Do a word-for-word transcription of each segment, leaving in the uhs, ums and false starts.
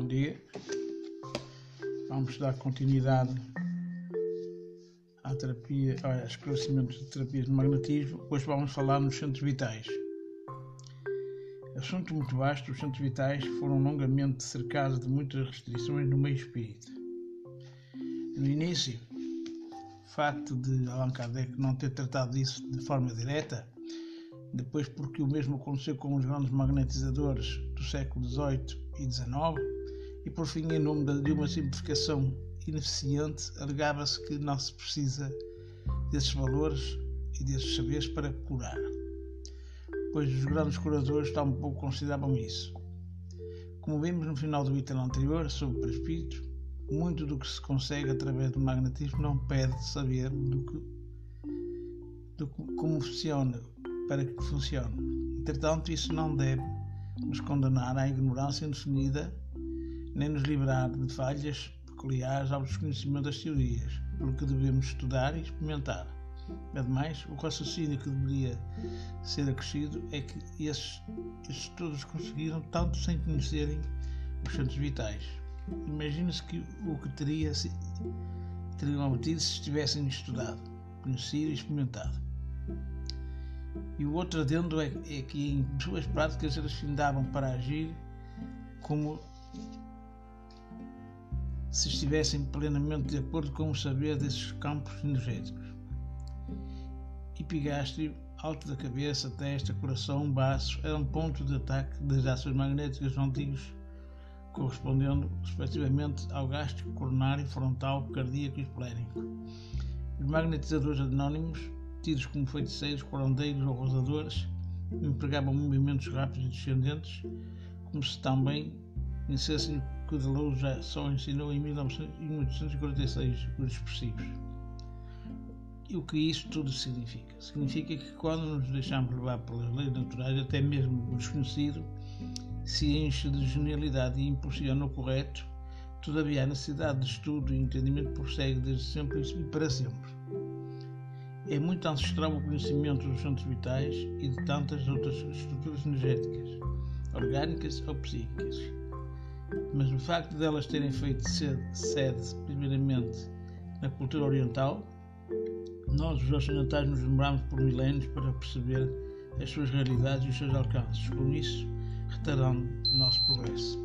dia. Vamos dar continuidade à terapia, aos esclarecimentos de terapias de magnetismo. Hoje vamos falar nos centros vitais. Assunto muito vasto, os centros vitais foram longamente cercados de muitas restrições no meio espírita. No início, o facto de Allan Kardec não ter tratado disso de forma direta, depois porque o mesmo aconteceu com os grandes magnetizadores do século dezoito e dezenove, e por fim, em nome de uma simplificação ineficiente, alegava-se que não se precisa desses valores e desses saberes para curar, pois os grandes curadores tampouco consideravam isso. Como vimos no final do item anterior sobre o perispírito, muito do que se consegue através do magnetismo não pede saber do que, do que, como funciona, para que funcione. Entretanto, isso não deve nos condenar à ignorância indefinida, nem nos livrar de falhas peculiares ao desconhecimento das teorias, pelo que devemos estudar e experimentar. Ademais, o raciocínio que deveria ser acrescido é que esses, esses todos conseguiram tanto sem conhecerem os centros vitais. Imagina-se que o que teria, teriam obtido se tivessem estudado, conhecido e experimentado. E o outro adendo é, é que em suas práticas eles findavam para agir como se estivessem plenamente de acordo com o saber desses campos energéticos. Epigastrio, alto da cabeça, testa, coração, baços eram pontos de ataque das ações magnéticas antigos, correspondendo respectivamente ao gástrico, coronário, frontal, cardíaco e esplênico. Os magnetizadores anónimos, tidos como feiticeiros, curandeiros ou rosadores, empregavam movimentos rápidos e descendentes, como se também conhecessem que o Deleuze já só ensinou em mil oitocentos e quarenta e seis os expressivos. E o que isso tudo significa? Significa que quando nos deixamos levar pelas leis naturais, até mesmo o desconhecido se enche de genialidade e impulsiona o correto. Todavia a necessidade de estudo e entendimento prossegue desde sempre e para sempre. É muito ancestral o conhecimento dos centros vitais e de tantas outras estruturas energéticas, orgânicas ou psíquicas. Mas o facto de elas terem feito sede, primeiramente, na cultura oriental, nós, os ocidentais, nos demoramos por milénios para perceber as suas realidades e os seus alcances, com isso retardando o nosso progresso.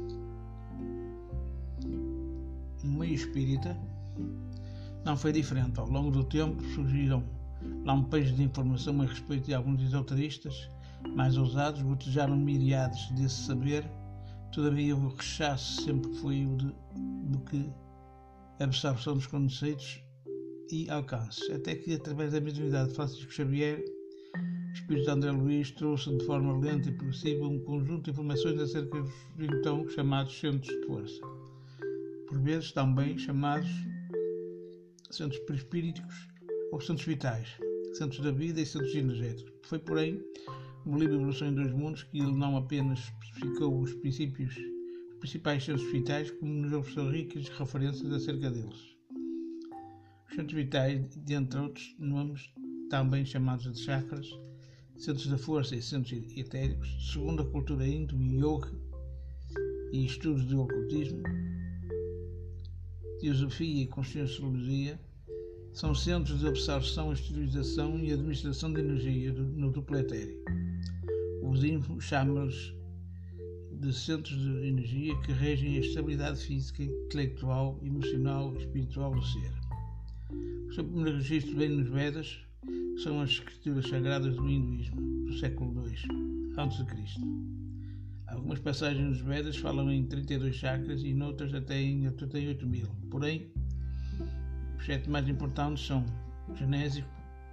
No meio espírita, não foi diferente. Ao longo do tempo surgiram lampejos de informação a respeito de alguns esoteristas mais ousados, gotejaram miriades desse saber. Todavia, o rechaço sempre foi o de, do que a absorção dos conceitos e alcances, até que, através da mediunidade de Francisco Xavier, o espírito de André Luiz trouxe de forma lenta e progressiva um conjunto de informações acerca dos então chamados centros de força, por vezes também chamados centros perispíriticos ou centros vitais, centros da vida e centros energéticos. Foi, porém, no livro Evolução em Dois Mundos que ele não apenas especificou os princípios, os principais centros vitais, como nos ofereceu ricas referências acerca deles. Os centros vitais, dentre outros nomes, também chamados de chakras, centros da força e centros etéricos, segundo a cultura hindu e yoga e estudos do ocultismo, teosofia e conscienciologia, são centros de absorção, esterilização e administração de energia no duplo etéreo. Os índios chamam-los de centros de energia que regem a estabilidade física, intelectual, emocional e espiritual do ser. O seu primeiro registro vem nos Vedas, que são as escrituras sagradas do hinduísmo, do século dois antes de Cristo. Algumas passagens dos Vedas falam em trinta e dois chakras e noutras até em oitenta e oito mil. Porém, os sete mais importantes são o genésico,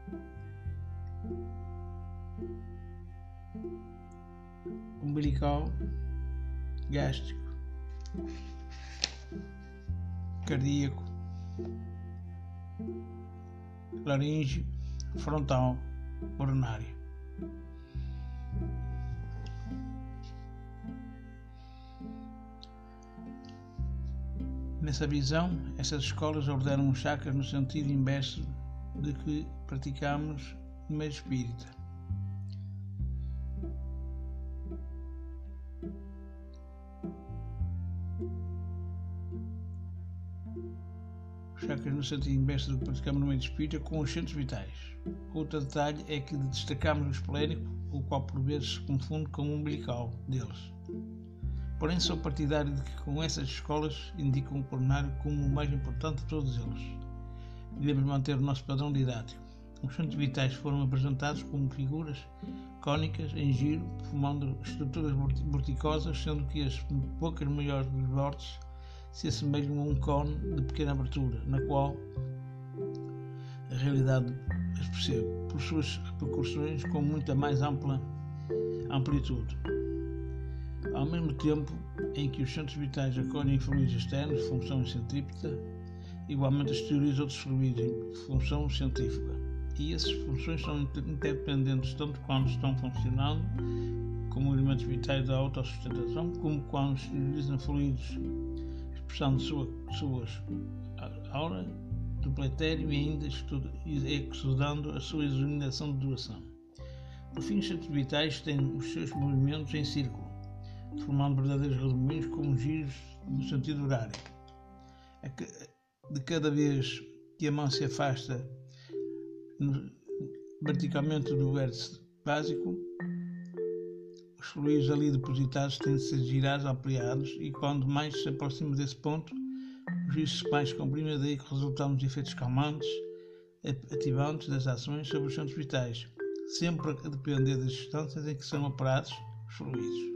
umbilical, gástrico, cardíaco, laríngeo, frontal, coronário. Nessa visão, essas escolas ordenam os chakras no sentido inverso de que praticamos no meio espírita. chakras no sentido inverso do que praticamos no meio espírita, com os centros vitais. Outro detalhe é que destacamos o esplênico, o qual por vezes se confunde com o umbilical deles. Porém, sou partidário de que com essas escolas indicam o coronário como o mais importante de todos eles. Devemos manter o nosso padrão didático. Os centros vitais foram apresentados como figuras cônicas em giro, formando estruturas verticosas, sendo que as bocas maiores dos vórtices se assemelham a um cone de pequena abertura, na qual a realidade as percebe, por suas repercussões com muita mais ampla amplitude. Ao mesmo tempo em que os centros vitais acolhem fluidos externos, função centrípeta, igualmente exteriorizam outros fluidos, função centrífuga. E essas funções são interdependentes tanto quando estão funcionando, como elementos vitais da autossustentação, como quando exteriorizam fluidos, expressando sua, suas aura do pletério e ainda exudando a sua exoneração de doação. Por fim, os centros vitais têm os seus movimentos em círculo, formando verdadeiros redemoinhos com giros no sentido horário. De cada vez que a mão se afasta verticalmente do vértice básico, os fluidos ali depositados têm de ser girados, ampliados, e quando mais se aproxima desse ponto, os giros mais comprimem, daí que resultam os efeitos calmantes, ativantes das ações sobre os centros vitais, sempre a depender das distâncias em que são operados os fluidos.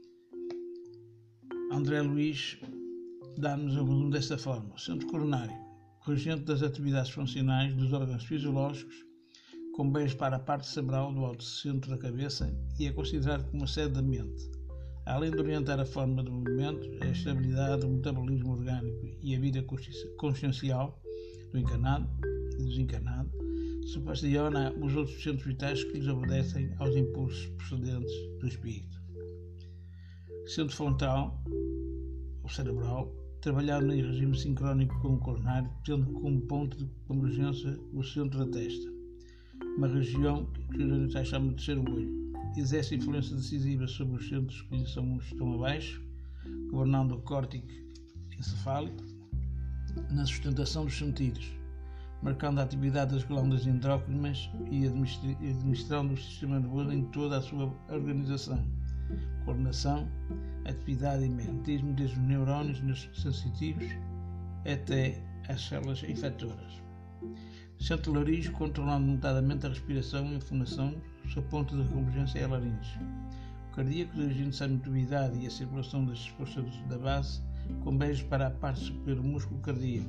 André Luiz dá-nos o resumo desta forma: o centro coronário, regente das atividades funcionais dos órgãos fisiológicos, com beijo para a parte cerebral do alto centro da cabeça, e é considerado como a sede da mente. Além de orientar a forma do movimento, a estabilidade, o metabolismo orgânico e a vida consciencial do encarnado e do desencarnado, supervisiona os outros centros vitais que lhes obedecem aos impulsos procedentes do espírito. Centro frontal, ou cerebral, trabalhado em regime sincrónico com o coronário, tendo como ponto de convergência o centro da testa, uma região que os orientais chamam de terceiro olho. Exerce influência decisiva sobre os centros que lhe são, estão abaixo, governando o córtex encefálico na sustentação dos sentidos, marcando a atividade das glândulas endócrinas e administrando o sistema nervoso em toda a sua organização, coordenação, atividade e magnetismo, desde os neurónios sensitivos até as células efetoras. Centro laríngeo, controlando notadamente a respiração e a fonação, o seu ponto de convergência é a laringe. O cardíaco, dirigindo-se à motilidade e à circulação das forças da base, com beijos para a parte superior do músculo cardíaco.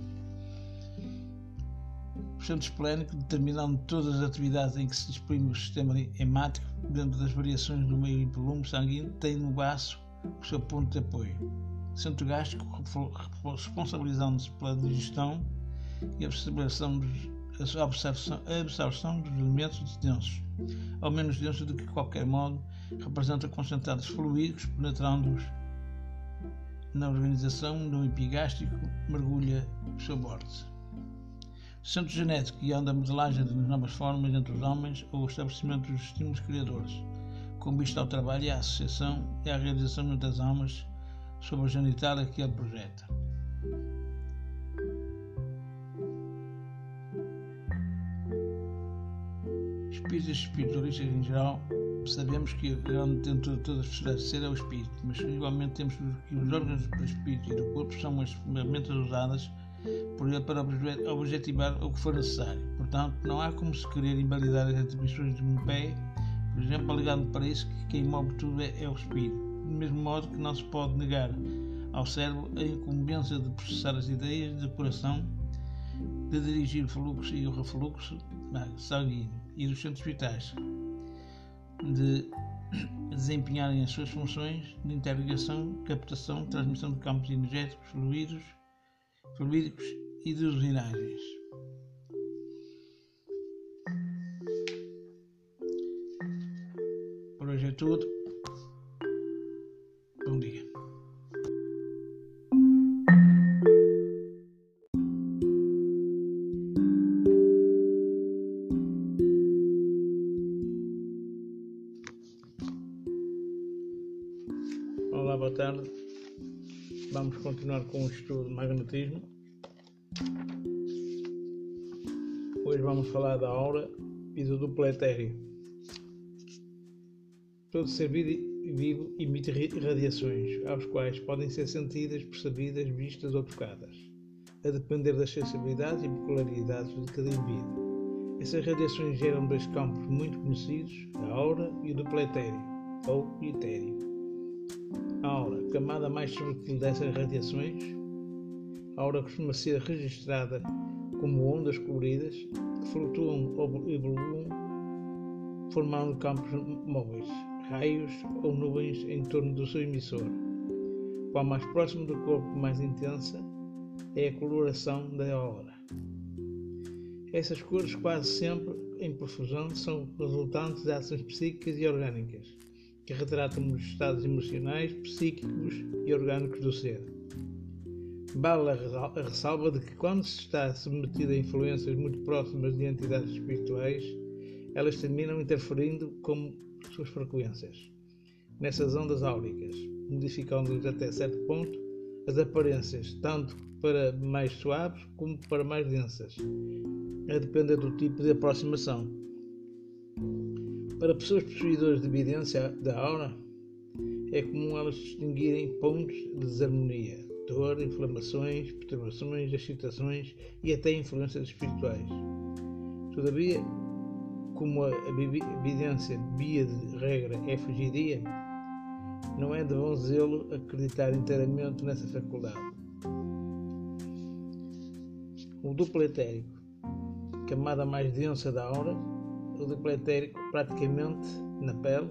O centro esplénico, determinando todas as atividades em que se exprime o sistema hemático, dentro das variações do meio e volume sanguíneo, tem no baço o seu ponto de apoio. O centro gástrico, responsabilizando-se pela digestão e a absorção dos a absorção, a absorção dos alimentos densos, ao menos densos do que de qualquer modo, representa concentrados fluídicos, penetrando-os na organização no epigástrico, mergulha o seu vórtice. Centro genético, guiando a modelagem de novas formas entre os homens ou o estabelecimento dos estímulos criadores, com vista ao trabalho e à associação e à realização das almas sobre a genitália que ele projeta. Espíritos e espiritualistas em geral, sabemos que o grande detentor de todas as possibilidades de ser é o espírito, mas igualmente temos que os órgãos do espírito e do corpo são as ferramentas usadas por ele para objetivar o que for necessário. Portanto, não há como se querer invalidar as atribuições de um pé, por exemplo, alegando para isso que quem move tudo é, é o espírito, do mesmo modo que não se pode negar ao cérebro a incumbência de processar as ideias, de coração, de dirigir o fluxo e o refluxo sanguíneo e dos centros vitais, de desempenharem as suas funções de interligação, captação, transmissão de campos energéticos, fluidos, fluídicos e de usinagens. Por hoje é tudo. Bom dia. Olá, boa tarde. Vamos continuar com o estudo do magnetismo. Hoje vamos falar da aura e do duplo etéreo. Todo ser vivo emite radiações, às quais podem ser sentidas, percebidas, vistas ou tocadas, a depender das sensibilidades e peculiaridades de cada indivíduo. Essas radiações geram dois campos muito conhecidos, a aura e o duplo etéreo, ou etéreo. A aura, camada mais subtil dessas radiações, a aura costuma ser registrada como ondas coloridas que flutuam ou evoluem, formando campos móveis, raios ou nuvens em torno do seu emissor. Quanto mais próximo do corpo, mais intensa é a coloração da aura. Essas cores, quase sempre em profusão, são resultantes de ações psíquicas e orgânicas, que retratam os estados emocionais, psíquicos e orgânicos do ser. Vale a ressalva de que, quando se está submetido a influências muito próximas de entidades espirituais, elas terminam interferindo com suas frequências nessas ondas áuricas, modificando-lhes até certo ponto as aparências, tanto para mais suaves como para mais densas, a depender do tipo de aproximação. Para pessoas possuidoras de evidência da aura, é comum elas distinguirem pontos de desarmonia, dor, inflamações, perturbações, excitações e até influências espirituais. Todavia, como a evidência, via de regra, é fugidia, não é de bom zelo acreditar inteiramente nessa faculdade. O duplo etérico, camada mais densa da aura, o duplo etérico praticamente na pele,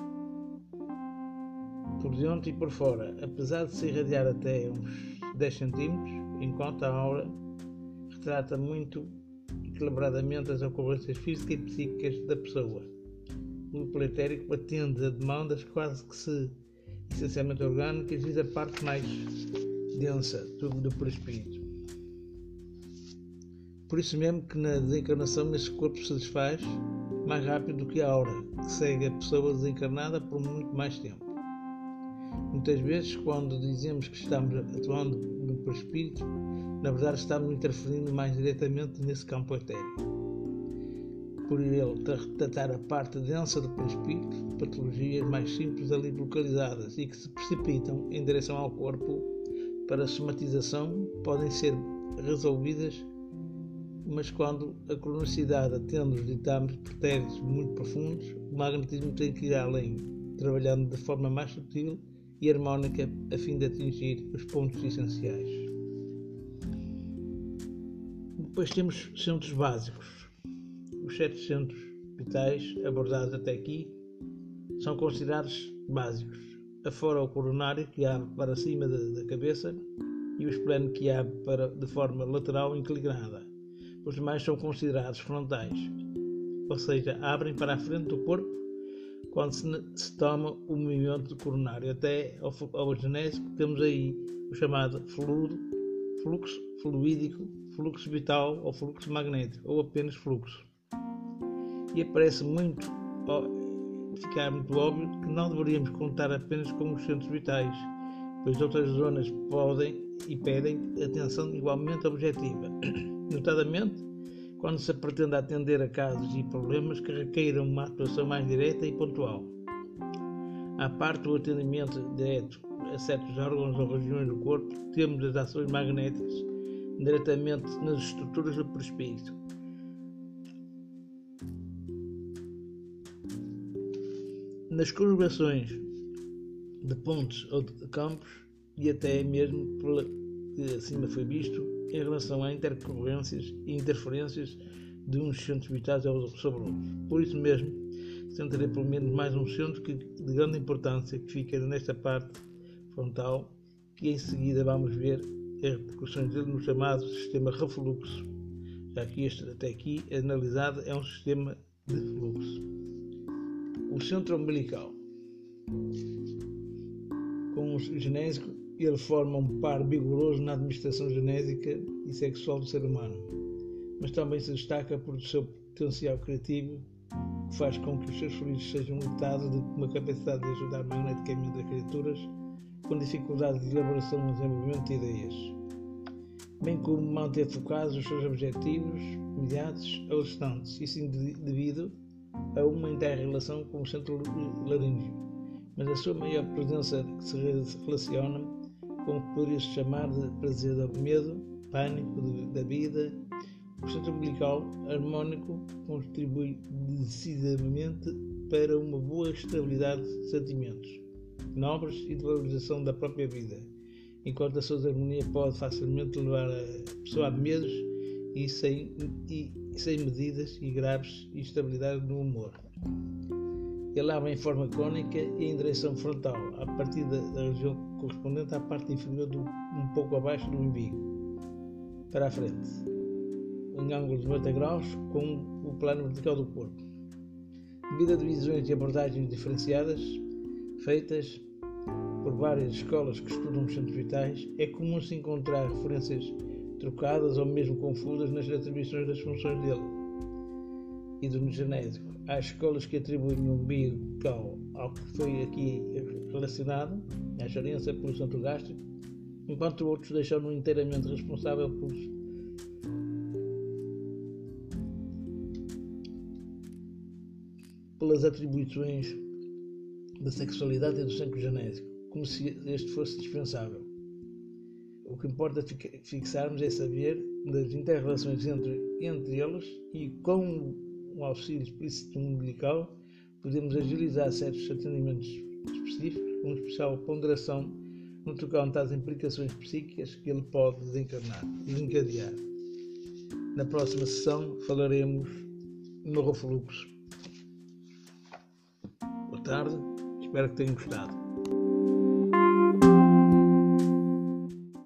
por dentro e por fora, apesar de se irradiar até uns dez centímetros, enquanto a aura retrata muito equilibradamente as ocorrências físicas e psíquicas da pessoa. O duplo etérico atende a demandas quase que se essencialmente orgânicas e da parte mais densa do, do perispírito. Por isso mesmo que na desencarnação esse corpo se desfaz mais rápido do que a aura, que segue a pessoa desencarnada por muito mais tempo. Muitas vezes, quando dizemos que estamos atuando no perispírito, na verdade estamos interferindo mais diretamente nesse campo etéreo. Por ele tratar a parte densa do perispírito, patologias mais simples ali localizadas e que se precipitam em direção ao corpo para a somatização podem ser resolvidas, mas quando a cronicidade atende os ditames pretéritos muito profundos, o magnetismo tem que ir além, trabalhando de forma mais sutil e harmónica a fim de atingir os pontos essenciais. Depois temos centros básicos. Os sete centros vitais abordados até aqui são considerados básicos, afora o coronário, que abre para cima da, da cabeça, e o esplênico, que abre para, de forma lateral inclinada. Os demais são considerados frontais, ou seja, abrem para a frente do corpo quando se, se toma o movimento do coronário. Até ao, ao genésico temos aí o chamado fluido, fluxo fluídico, fluxo vital ou fluxo magnético, ou apenas fluxo. E aparece muito, ficar muito óbvio que não deveríamos contar apenas com os centros vitais, pois outras zonas podem e pedem atenção igualmente objetiva, notadamente quando se pretende atender a casos e problemas que requeiram uma atuação mais direta e pontual. À parte do atendimento direto a certos órgãos ou regiões do corpo, temos as ações magnéticas diretamente nas estruturas do perispírito. Nas conjugações de pontos ou de campos, e até mesmo pela que acima foi visto, em relação a intercorrências e interferências de uns centros vitais sobre outros. Por isso mesmo, centrarei pelo menos mais um centro que, de grande importância, que fica nesta parte frontal, que em seguida vamos ver as repercussões dele no chamado sistema refluxo, já que este até aqui analisado é um sistema de fluxo. O centro umbilical. Com o genésico, ele forma um par vigoroso na administração genésica e sexual do ser humano, mas também se destaca por seu potencial criativo, que faz com que os seus fluidos sejam dotados de uma capacidade de ajudar magneticamente as criaturas com dificuldade de elaboração e desenvolvimento de ideias, bem como manter focados os seus objetivos imediatos ou distantes, isso devido a uma inter-relação com o centro laríngeo, mas a sua maior presença que se relaciona com o que poderia-se chamar de prazer do medo, pânico da vida. O centro umbilical harmónico contribui decisivamente para uma boa estabilidade de sentimentos nobres e de valorização da própria vida, enquanto a sua desarmonia pode facilmente levar a pessoa a medos e sem, e, sem medidas e graves instabilidade no humor. Ele abre em forma cônica e em direção frontal, a partir da, da região correspondente à parte inferior, do, um pouco abaixo do umbigo, para a frente, em ângulo de noventa graus com o plano vertical do corpo. Devido a divisões e abordagens diferenciadas, feitas por várias escolas que estudam os centros vitais, é comum se encontrar referências trocadas ou mesmo confusas nas atribuições das funções dele e do genésico. Há escolas que atribuem o umbilical ao que foi aqui relacionado, à gerência pelo centro gástrico, enquanto outros deixam-no inteiramente responsável pelos pelas atribuições da sexualidade e do centro genésico, como se este fosse dispensável. O que importa fixarmos é saber das inter-relações entre, entre eles e, com o auxílio explícito umbilical, podemos agilizar certos atendimentos específicos, com especial ponderação no tocante às implicações psíquicas que ele pode desencadear. Na próxima sessão falaremos no refluxo. Boa tarde, espero que tenham gostado.